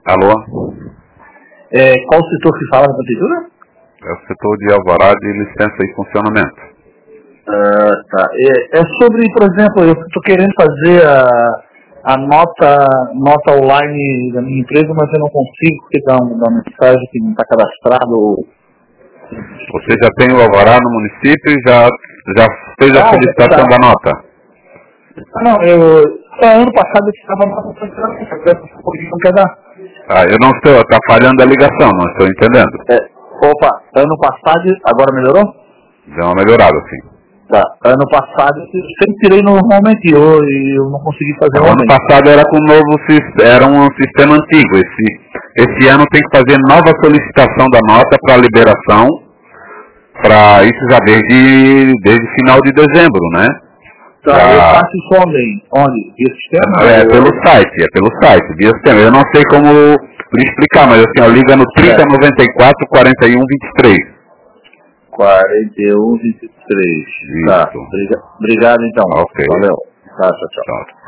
Alô? Qual o setor que fala da prefeitura? É o setor de alvará de licença e funcionamento. Tá. É sobre, por exemplo, eu estou querendo fazer a nota online da minha empresa, mas eu não consigo, porque dá uma mensagem que não está cadastrado. Você já tem o alvará no município e já fez a solicitação da nota? Não, ano passado eu estava não quer dar. Eu não estou, está falhando a ligação, não estou entendendo. Ano passado, agora melhorou? Deu uma melhorada, sim. Tá. Ano passado eu sempre tirei normalmente e eu não consegui fazer O ano passado era com era um sistema antigo. Esse ano tem que fazer nova solicitação da nota para liberação, para isso já desde final de dezembro, né? Tá, eu faço isso onde? Via sistema? Pelo site, via sistema. Eu não sei como lhe explicar, mas assim, liga no 3094 41 23. 41 23. Isso. Tá, obrigado então. Ok. Valeu. Tá, tchau.